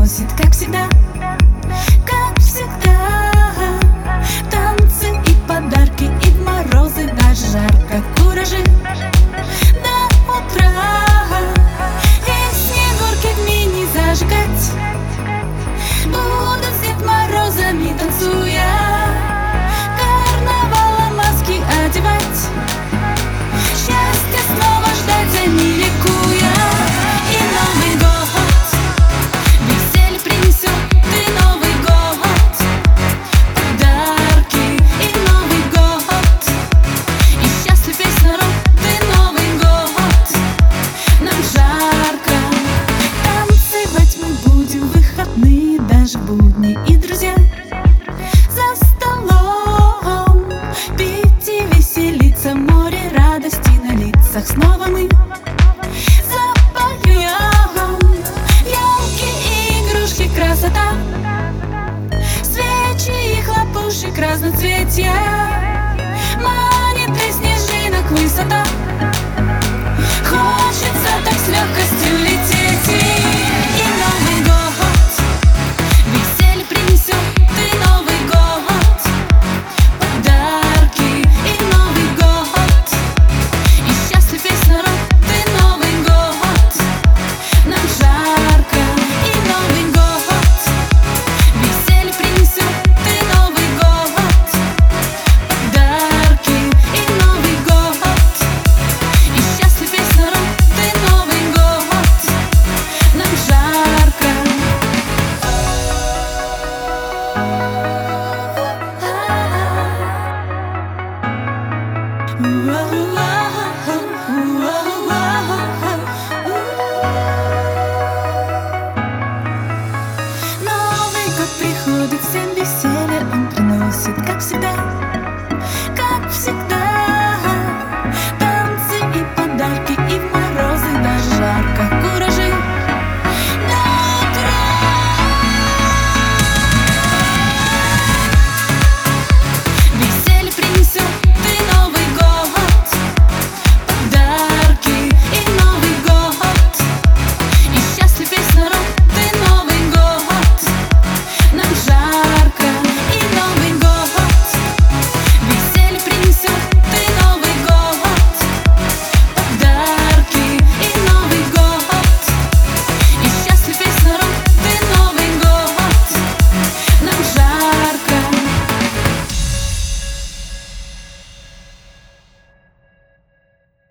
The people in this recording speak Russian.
приносит, как всегда, как всегда. Танцы и подарки, и в морозы, даже жарко, куражи до утра. И снегурки в мини зажигать будут с Дед Морозами танцуя, карнавала маски одевать, счастье снова ждать, за ним ликуя. И Новый год веселье принесет, и Новый год подарки, и Новый год, и счастлив весь народ, и Новый год. Нам жарко, танцевать мы будем в выходные, даже в будни, и друзья за столом пить и веселиться, море радости на лицах. Снова мы запоем, елки и игрушки, красота, свечи и хлопушек разноцветия, манит из снежинок высота.